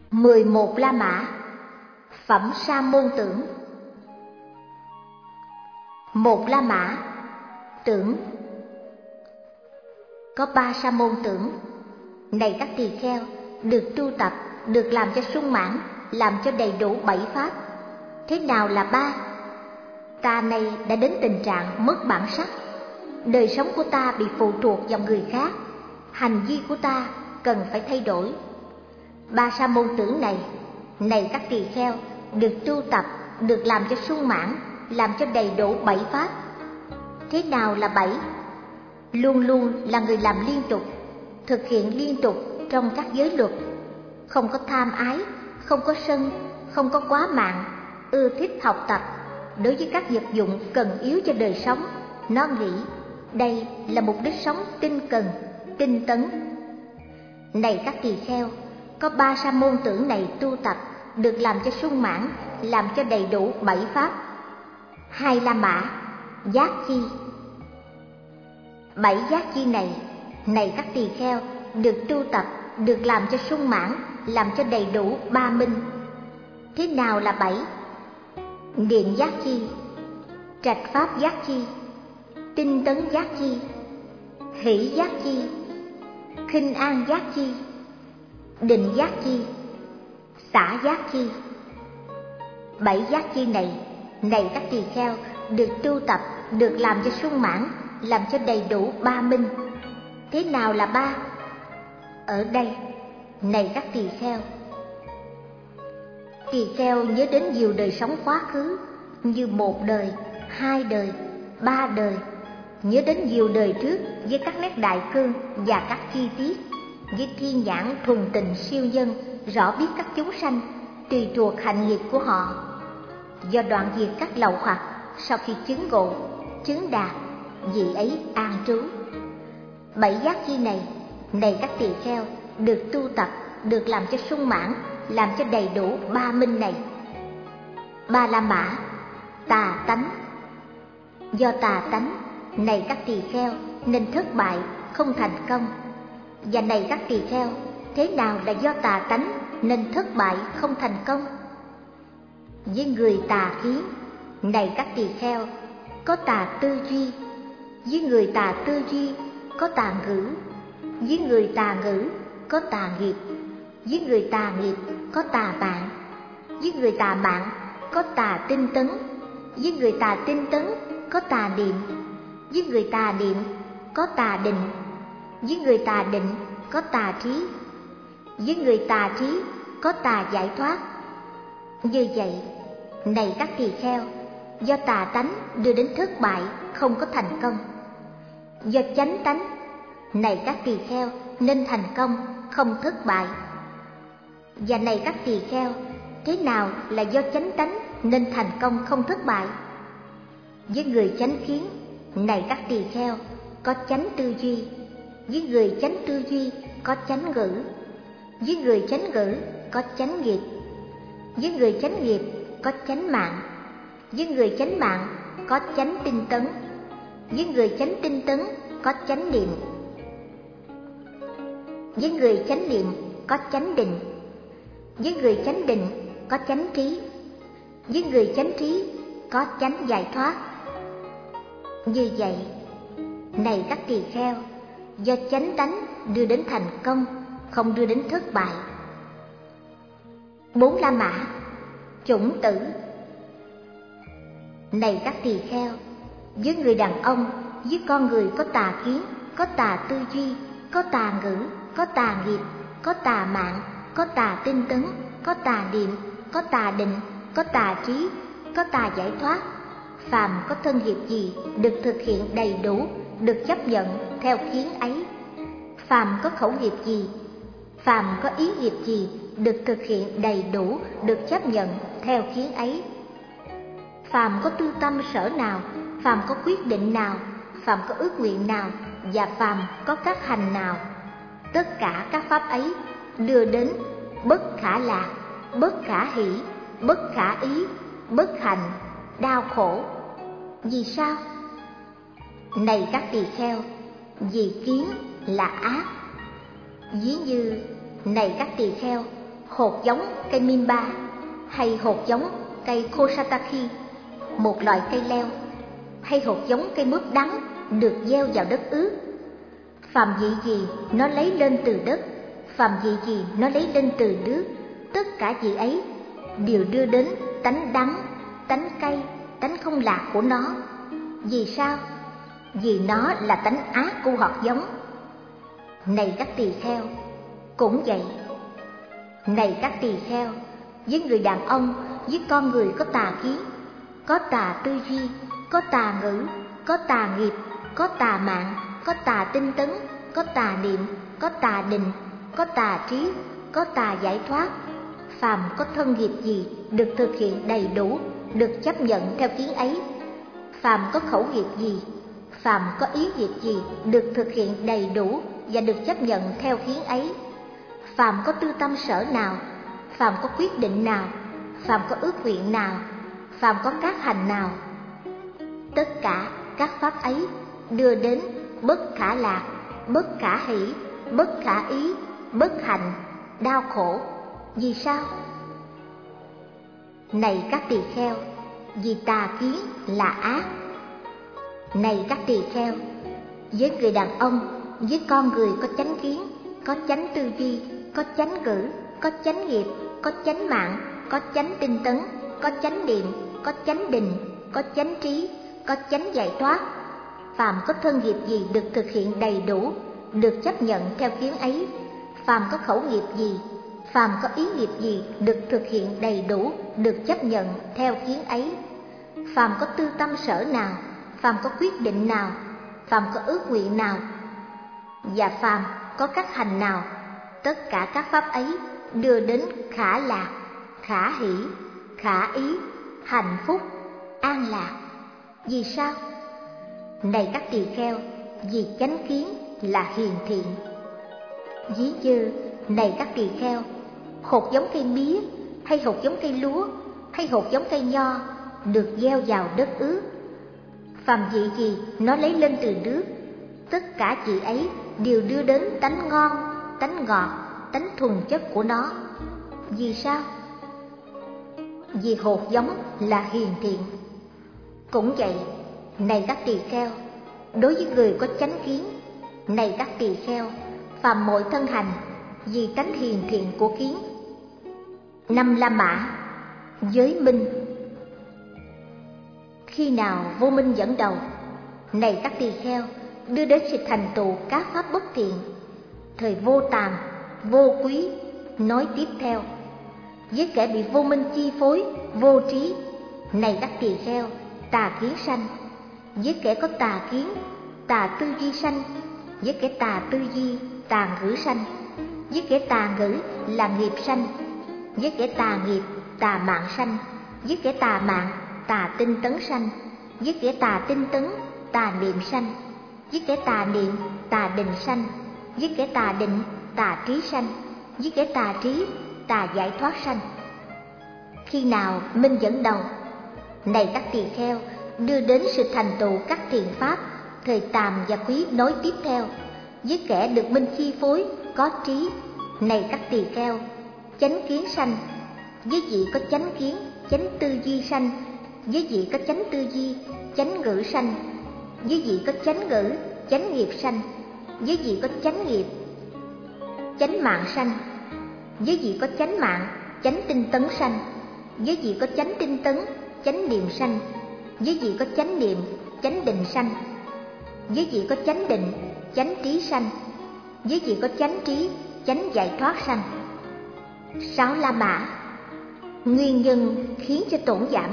11 La Mã. Phẩm Sa môn tưởng. 1 La Mã. Tưởng. Có 3 sa môn tưởng. Này các tỳ kheo, được tu tập, được làm cho sung mãn, làm cho đầy đủ 7 pháp. Thế nào là 3? Ta nay đã đến tình trạng mất bản sắc. Đời sống của ta bị phụ thuộc vào người khác. Hành vi của ta cần phải thay đổi. 3 sa môn tưởng này, này các tỳ kheo, được tu tập, được làm cho sung mãn, làm cho đầy đủ 7 pháp. Thế nào là 7? Luôn luôn là người làm liên tục, thực hiện liên tục trong các giới luật. Không có tham ái, không có sân, không có quá mạng, ưa thích học tập. Đối với các vật dụng cần yếu cho đời sống, nó nghĩ đây là mục đích sống tinh cần, tinh tấn. Này các tỳ kheo, có 3 sa môn tưởng này tu tập, được làm cho sung mãn, làm cho đầy đủ 7 pháp. 2 La Mã. Giác chi. 7 giác chi này, này các tỳ kheo, được tu tập, được làm cho sung mãn, làm cho đầy đủ 3 minh. Thế nào là 7? Niệm giác chi, trạch pháp giác chi, tinh tấn giác chi, hỷ giác chi, khinh an giác chi, định giác chi, xả giác chi. 7 giác chi này, này các tỳ kheo, được tu tập, được làm cho sung mãn, làm cho đầy đủ 3 minh. Thế nào là 3? Ở đây, này các tỳ kheo nhớ đến nhiều đời sống quá khứ, như 1 đời, 2 đời, 3 đời. Nhớ đến nhiều đời trước với các nét đại cương và các chi tiết, với thiên nhãn thuần tình siêu nhân, rõ biết các chúng sanh tùy thuộc hạnh nghiệp của họ. Do đoạn diệt các lậu hoặc, sau khi chứng ngộ, chứng đạt, vị ấy an trú. 7 giác chi này, này các tỳ kheo, được tu tập, được làm cho sung mãn, làm cho đầy đủ 3 minh này. 3 La Mã. Tà tánh. Do tà tánh, này các tỳ kheo, nên thất bại, không thành công. Và này các tỳ kheo, thế nào là do tà tánh nên thất bại, không thành công? Với người tà kiến, này các tỳ kheo, có tà tư duy. Với người tà tư duy, có tà ngữ. Với người tà ngữ, có tà nghiệp. Với người tà nghiệp, có tà mạng. Với người tà mạng, có tà tinh tấn. Với người tà tinh tấn, có tà niệm. Với người tà niệm, có tà định. Với người tà định, có tà trí. Với người tà trí, có tà giải thoát. Như vậy, này các tỳ kheo, do tà tánh đưa đến thất bại, không có thành công. Do chánh tánh, này các tỳ kheo, nên thành công, không thất bại. Và này các tỳ kheo, thế nào là do chánh tánh nên thành công, không thất bại? Với người chánh kiến, này các tỳ kheo, có chánh tư duy. Với người chánh tư duy, có chánh ngữ. Với người chánh ngữ, có chánh nghiệp. Với người chánh nghiệp, có chánh mạng. Với người chánh mạng, có chánh tinh tấn. Với người chánh tinh tấn, có chánh niệm. Với người chánh niệm, có chánh định. Với người chánh định, có chánh trí. Với người chánh trí, có chánh giải thoát. Như vậy, này các tỳ kheo, do chánh tánh đưa đến thành công, không đưa đến thất bại. 4 La Mã. Chủng tử. Này các tỳ kheo, với người đàn ông, với con người có tà kiến, có tà tư duy, có tà ngữ, có tà nghiệp, có tà mạng, có tà tinh tấn, có tà niệm, có tà định, có tà trí, có tà giải thoát. Phàm có thân nghiệp gì được thực hiện đầy đủ, được chấp nhận theo kiến ấy. Phàm có khẩu nghiệp gì, phàm có ý nghiệp gì được thực hiện đầy đủ, được chấp nhận theo kiến ấy. Phàm có tư tâm sở nào, phàm có quyết định nào, phàm có ước nguyện nào, và phàm có các hành nào, tất cả các pháp ấy đưa đến bất khả lạc, bất khả hỷ, bất khả ý, bất hạnh, đau khổ. Vì sao? Này các tỳ kheo, vì kiến là ác. Ví như, này các tỳ kheo, hột giống cây mimba hay hột giống cây kosataki, một loại cây leo, hay hột giống cây mướp đắng được gieo vào đất ướt. Phàm vị gì nó lấy lên từ đất, phàm vị gì nó lấy lên từ nước, tất cả vị ấy đều đưa đến tánh đắng, tánh cay, tánh không lạc của nó. Vì sao? Vì nó là tánh ác của hạt giống. Này các tỳ kheo, cũng vậy. Này các tỳ kheo, với người đàn ông, với con người có tà kiến, có tà tư duy, có tà ngữ, có tà nghiệp, có tà mạng, có tà tinh tấn, có tà niệm, có tà định, có tà trí, có tà giải thoát. Phàm có thân nghiệp gì được thực hiện đầy đủ, được chấp nhận theo kiến ấy. Phàm có khẩu nghiệp gì, phàm có ý nghiệp gì được thực hiện đầy đủ và được chấp nhận theo kiến ấy. Phàm có tư tâm sở nào, phàm có quyết định nào, phàm có ước nguyện nào, phàm có các hành nào, tất cả các pháp ấy đưa đến bất khả lạc, bất khả hỷ, bất khả ý, bất hạnh, đau khổ. Vì sao? Này các tỳ kheo, vì tà kiến là ác. Này các tỳ kheo, với người đàn ông, với con người có chánh kiến, có chánh tư duy, có chánh ngữ, có chánh nghiệp, có chánh mạng, có chánh tinh tấn, có chánh niệm, có chánh định, có chánh trí, có chánh giải thoát. Phàm có thân nghiệp gì được thực hiện đầy đủ, được chấp nhận theo kiến ấy. Phàm có khẩu nghiệp gì, phàm có ý nghiệp gì được thực hiện đầy đủ, được chấp nhận theo kiến ấy. Phàm có tư tâm sở nào, phàm có quyết định nào, phàm có ước nguyện nào, và phàm có các hành nào, tất cả các pháp ấy đưa đến khả lạc, khả hỷ, khả ý, hạnh phúc, an lạc. Vì sao? Này các tỳ kheo, vì chánh kiến là hiền thiện. Ví như, này các tỳ kheo, hột giống cây mía, hay hột giống cây lúa, hay hột giống cây nho được gieo vào đất ướt. Phàm vị gì nó lấy lên từ nước, tất cả vị ấy đều đưa đến tánh ngon, tánh ngọt, tánh thuần chất của nó. Vì sao? Vì hột giống là hiền thiện. Cũng vậy, này các tỳ kheo, đối với người có chánh kiến, này các tỳ kheo, phàm mọi thân hành vì tánh hiền thiện của kiến. Năm La Mã, giới minh. Khi nào vô minh dẫn đầu, này các tỳ kheo, đưa đến sự thành tựu các pháp bất thiện. Thời vô tàm, vô quý, nói tiếp theo, với kẻ bị vô minh chi phối, vô trí, này các tỳ kheo, tà kiến sanh. Với kẻ có tà kiến, tà tư duy sanh. Với kẻ tà tư duy, tà ngữ sanh. Với kẻ tà ngữ là nghiệp sanh. Với kẻ tà nghiệp, tà mạng sanh. Với kẻ tà mạng, tà tinh tấn sanh. Với kẻ tà tinh tấn, tà niệm sanh. Với kẻ tà niệm, tà định sanh. Với kẻ tà định, tà trí sanh. Với kẻ tà trí, tà giải thoát sanh. Khi nào minh dẫn đầu, này các tỳ kheo, đưa đến sự thành tựu các thiện pháp, thời tàm và quý nói tiếp theo, với kẻ được minh chi phối, có trí, này các tỳ kheo, chánh kiến sanh. Với vị có chánh kiến, chánh tư duy sanh. Với vị có chánh tư duy, chánh ngữ sanh. Với vị có chánh ngữ, chánh nghiệp sanh. Với vị có chánh nghiệp, chánh mạng sanh. Với vị có chánh mạng, chánh tinh tấn sanh. Với vị có chánh tinh tấn, chánh niệm sanh. Với vị có chánh niệm, chánh định sanh. Với vị có chánh định, chánh trí sanh. Với vị có chánh trí, chánh giải thoát sanh. 6 La Mã, nguyên nhân khiến cho tổn giảm.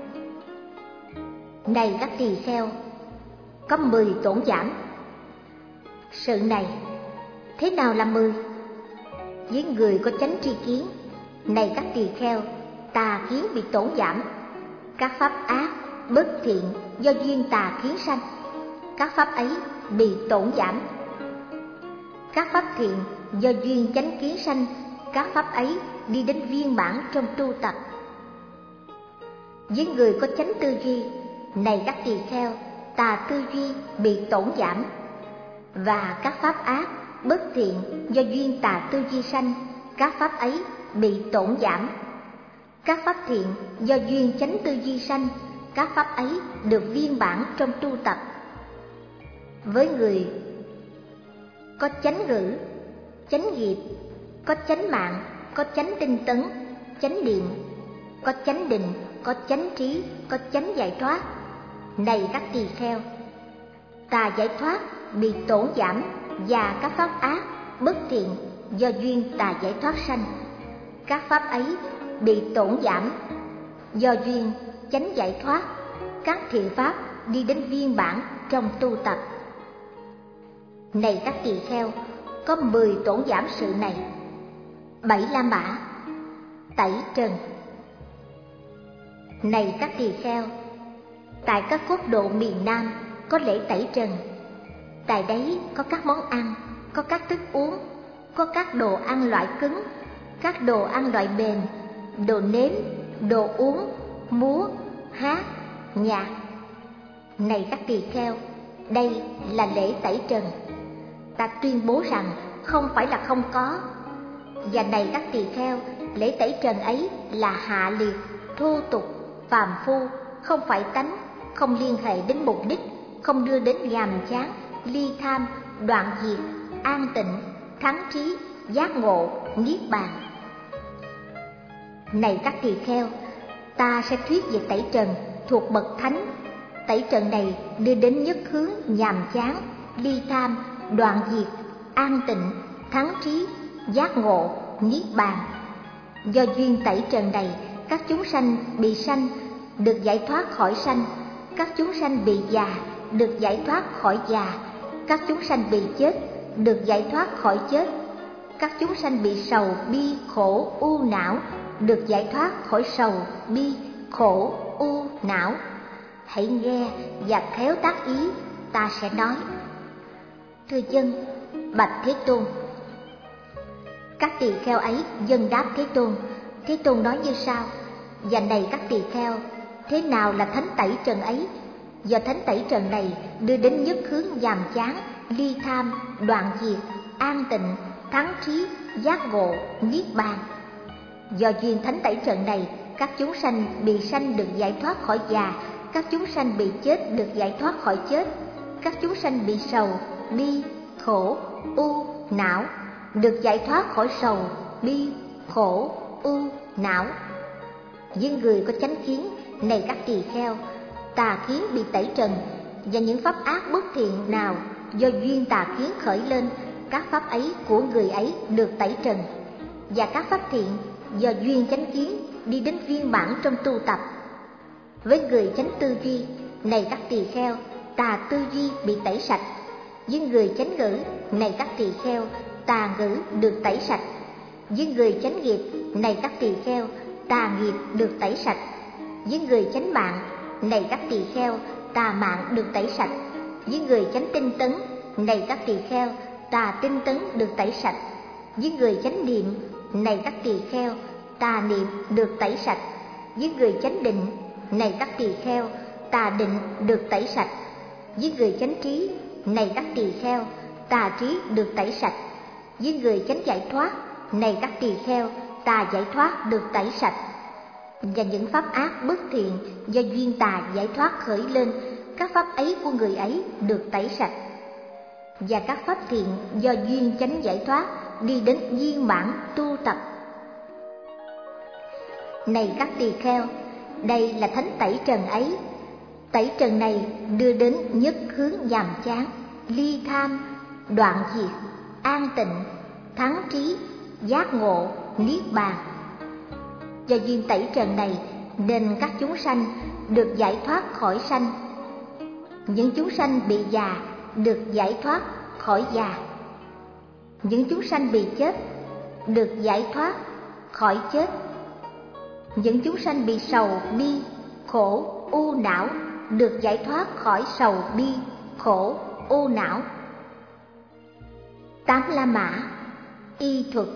Này các tỳ kheo, có 10 tổn giảm. Sự này, thế nào là 10? Với người có chánh tri kiến, này các tỳ kheo, tà kiến bị tổn giảm. Các pháp ác, bất thiện do duyên tà kiến sanh, các pháp ấy bị tổn giảm. Các pháp thiện do duyên chánh kiến sanh, các pháp ấy đi đến viên mãn trong tu tập. Với người có chánh tư duy, này các tỳ kheo, tà tư duy bị tổn giảm. Và các pháp ác, bất thiện do duyên tà tư duy sanh, các pháp ấy bị tổn giảm. Các pháp thiện do duyên chánh tư duy sanh, các pháp ấy được viên bản trong tu tập. Với người có chánh ngữ, chánh nghiệp, có chánh mạng, có chánh tinh tấn, chánh niệm, có chánh định, có chánh trí, có chánh giải thoát. Này các tỳ kheo, tà giải thoát bị tổn giảm và các pháp ác, bất thiện do duyên tà giải thoát sanh, các pháp ấy bị tổn giảm do duyên chánh giải thoát, các thiện pháp đi đến viên bản trong tu tập. Này các tỳ kheo, có 10 tổn giảm sự này. 7 la mã, tẩy trần. Này các tỳ kheo, tại các quốc độ miền Nam có lễ tẩy trần. Tại đấy có các món ăn, có các thức uống, có các đồ ăn loại cứng, các đồ ăn loại bền, đồ nếm, đồ uống, múa, hát, nhạc. Này các tỳ kheo, đây là lễ tẩy trần. Ta tuyên bố rằng không phải là không có. Và này các tỳ kheo, lễ tẩy trần ấy là hạ liệt, thô tục, phàm phu, không phải tánh, không liên hệ đến mục đích, không đưa đến nhàm chán, ly tham, đoạn diệt, an tịnh, thắng trí, giác ngộ, niết bàn. Này các tỳ kheo, ta sẽ thuyết về tẩy trần thuộc bậc thánh. Tẩy trần này đưa đến nhất hướng nhàm chán, ly tham, đoạn diệt, an tịnh, thắng trí, giác ngộ, niết bàn. Do duyên tẩy trần này, các chúng sanh bị sanh được giải thoát khỏi sanh, các chúng sanh bị già được giải thoát khỏi già, các chúng sanh bị chết được giải thoát khỏi chết, các chúng sanh bị sầu bi khổ u não được giải thoát khỏi sầu bi khổ u não. Hãy nghe và khéo tác ý, ta sẽ nói. Thưa dân, bạch Thế Tôn. Các tỳ kheo ấy dâng đáp Thế Tôn. Thế Tôn nói như sau: và này các tỳ kheo, thế nào là thánh tẩy trần ấy? Do thánh tẩy trần này đưa đến nhất hướng nhàm chán, ly tham, đoạn diệt, an tịnh, thắng trí, giác ngộ, niết bàn. Do duyên thánh tẩy trần này, các chúng sanh bị sanh được giải thoát khỏi già, các chúng sanh bị chết được giải thoát khỏi chết, các chúng sanh bị sầu bi khổ u não được giải thoát khỏi sầu bi khổ u não. Những người có chánh kiến, này các tỳ kheo, tà kiến bị tẩy trần, và những pháp ác bất thiện nào do duyên tà kiến khởi lên, các pháp ấy của người ấy được tẩy trần, và các pháp thiện do duyên chánh kiến đi đến viên mãn trong tu tập. Với người chánh tư duy, này các tỳ kheo, tà tư duy bị tẩy sạch. Với người chánh ngữ, này các tỳ kheo, tà ngữ được tẩy sạch. Với người chánh nghiệp, này các tỳ kheo, tà nghiệp được tẩy sạch. Với người chánh mạng, này các tỳ kheo, tà mạng được tẩy sạch. Với người chánh tinh tấn, này các tỳ kheo, tà tinh tấn được tẩy sạch. Với người chánh niệm, này các tỳ kheo, tà niệm được tẩy sạch. Với người chánh định, này các tỳ kheo, tà định được tẩy sạch. Với người chánh trí, này các tỳ kheo, tà trí được tẩy sạch. Với người chánh giải thoát, này các tỳ kheo, tà giải thoát được tẩy sạch. Và những pháp ác bất thiện do duyên tà giải thoát khởi lên, các pháp ấy của người ấy được tẩy sạch. Và các pháp thiện do duyên chánh giải thoát đi đến viên mãn tu tập. Này các tỳ kheo, đây là thánh tẩy trần ấy. Tẩy trần này đưa đến nhất hướng nhàm chán, ly tham, đoạn diệt, an tịnh, thắng trí, giác ngộ, niết bàn. Do duyên tẩy trần này nên các chúng sanh được giải thoát khỏi sanh. Những chúng sanh bị già được giải thoát khỏi già. Những chúng sanh bị chết được giải thoát khỏi chết. Những chúng sanh bị sầu bi khổ u não được giải thoát khỏi sầu bi khổ u não. 8 la mã, y thuật.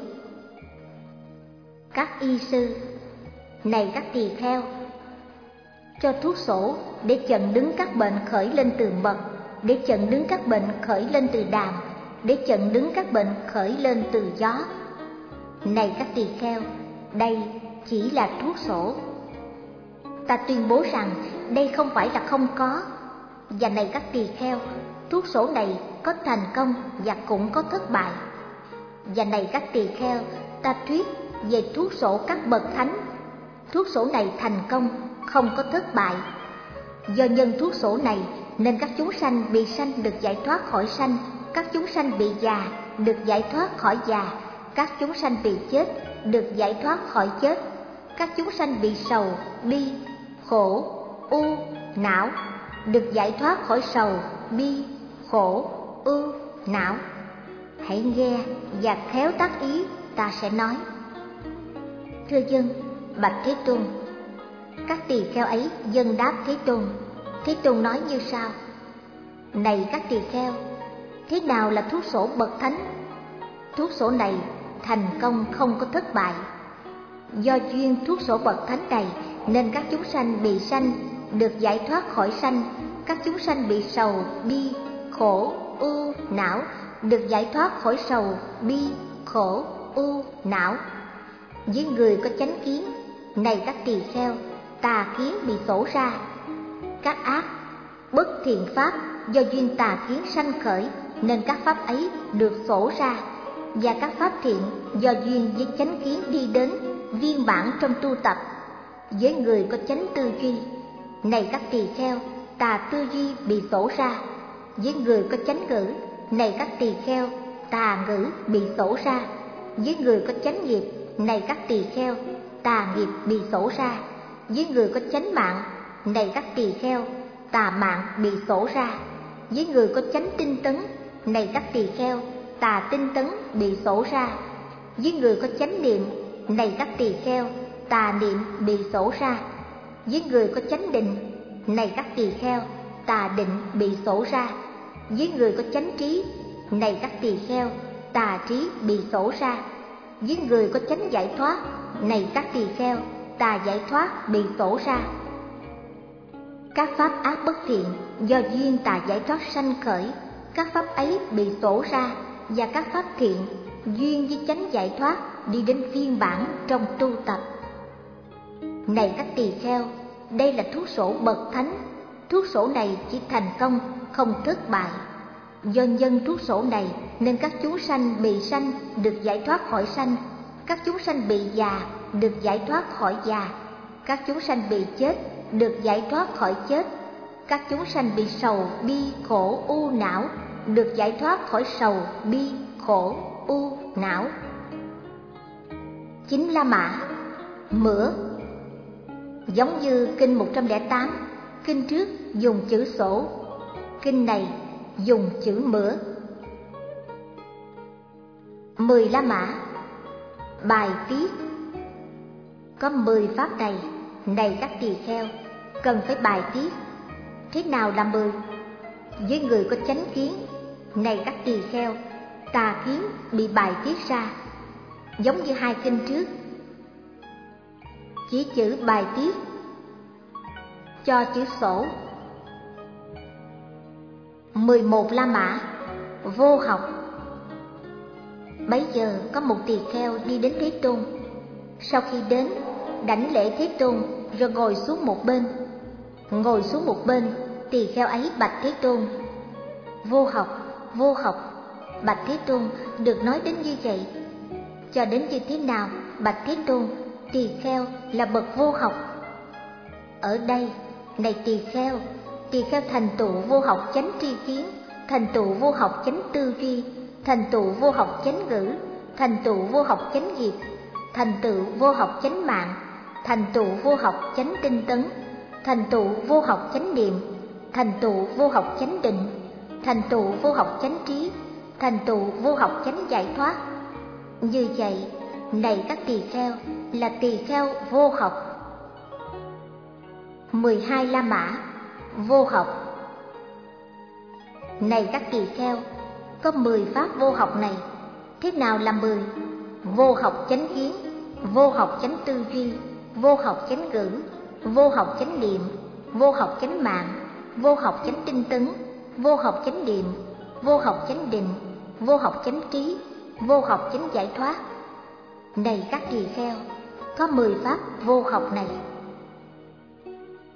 Các y sư, này các tỳ kheo, cho thuốc sổ để chặn đứng các bệnh khởi lên từ mật, để chặn đứng các bệnh khởi lên từ đàm, để chặn đứng các bệnh khởi lên từ gió. Này các tỳ kheo, đây chỉ là thuốc sổ. Ta tuyên bố rằng đây không phải là không có. Và này các tỳ kheo, thuốc sổ này có thành công và cũng có thất bại. Và này các tỳ kheo, ta thuyết về thuốc sổ các bậc thánh. Thuốc sổ này thành công, không có thất bại. Do nhân thuốc sổ này nên các chúng sanh bị sanh được giải thoát khỏi sanh, các chúng sanh bị già được giải thoát khỏi già, các chúng sanh bị chết được giải thoát khỏi chết, các chúng sanh bị sầu, bi, khổ, u, não được giải thoát khỏi sầu, bi, khổ, ưu, não. Hãy nghe và khéo tác ý ta sẽ nói. Thưa dân, bạch Thế Tôn. Các tỳ kheo ấy dâng đáp Thế Tôn. Thế Tôn nói như sau: này các tỳ kheo, thế nào là thuốc sổ bậc thánh? Thuốc sổ này thành công không có thất bại. Do duyên thuốc sổ bậc thánh này nên các chúng sanh bị sanh được giải thoát khỏi sanh, các chúng sanh bị sầu, bi, khổ, ưu, não được giải thoát khỏi sầu, bi, khổ, ưu, não. Với người có chánh kiến, này các tỳ kheo, tà kiến bị sổ ra. Các ác, bất thiện pháp do duyên tà kiến sanh khởi nên các pháp ấy được sổ ra, và các pháp thiện do duyên với chánh kiến đi đến viên mãn trong tu tập. Với người có chánh tư duy, này các tỳ kheo, tà tư duy bị sổ ra. Với người có chánh ngữ, này các tỳ kheo, tà ngữ bị sổ ra. Với người có chánh nghiệp, này các tỳ kheo, tà nghiệp bị sổ ra. Với người có chánh mạng, này các tỳ kheo, tà mạng bị sổ ra. Với người có chánh tinh tấn, này các tỳ kheo, tà tinh tấn bị sổ ra. Với người có chánh niệm, này các tỳ kheo, tà niệm bị sổ ra. Với người có chánh định, này các tỳ kheo, tà định bị sổ ra. Với người có chánh trí, này các tỳ kheo, tà trí bị sổ ra. Với người có chánh giải thoát, này các tỳ kheo, tà giải thoát bị sổ ra. Các pháp ác bất thiện do duyên tà giải thoát sanh khởi, các pháp ấy bị sổ ra, và các pháp thiện duyên với chánh giải thoát đi đến phiên bản trong tu tập. Này các tỳ kheo, đây là thuốc sổ bậc thánh. Thuốc sổ này chỉ thành công, không thất bại. Do nhân thuốc sổ này nên các chúng sanh bị sanh được giải thoát khỏi sanh, các chúng sanh bị già được giải thoát khỏi già, các chúng sanh bị chết được giải thoát khỏi chết, các chúng sanh bị sầu, bi, khổ, u, não được giải thoát khỏi sầu, bi, khổ, u, não. Chính La Mã, mửa. Giống như kinh 108, kinh trước dùng chữ sổ, kinh này dùng chữ mửa. 10 La Mã, bài tiết. Có 10 pháp này, này các tỳ kheo, cần phải bài tiết. Thế nào là 10? Với người có chánh kiến, này các tỳ kheo, tà kiến bị bài tiết ra. Giống như hai kinh trước, chỉ chữ bài tiết, cho chữ sổ. 11 La Mã, vô học. Bấy giờ có một tỳ kheo đi đến Thế Tôn. Sau khi đến, đảnh lễ Thế Tôn rồi ngồi xuống một bên. Ngồi xuống một bên, tỳ kheo ấy bạch Thế Tôn: vô học, vô học. Bạch Thế Tôn, được nói đến như vậy. Cho đến như thế nào, bạch Thế Tôn, tỳ kheo là bậc vô học? Ở đây, này tỳ kheo thành tựu vô học chánh tri kiến, thành tựu vô học chánh tư duy, thành tựu vô học chánh ngữ, thành tựu vô học chánh nghiệp, thành tựu vô học chánh mạng, thành tựu vô học chánh tinh tấn, thành tựu vô học chánh niệm, thành tựu vô học chánh định, thành tựu vô học chánh trí, thành tựu vô học chánh giải thoát. Như vậy, này các tỳ kheo, là tỳ kheo vô học. 12 La Mã, vô học. Này các tỳ kheo, có 10 pháp vô học này. Thế nào là 10? Vô học chánh kiến, vô học chánh tư duy, vô học chánh ngữ, vô học chánh niệm, vô học chánh mạng, vô học chánh tinh tấn, vô học chánh niệm, vô học chánh định, vô học chánh trí, vô học chánh giải thoát. Này các tỳ kheo, có 10 pháp vô học này.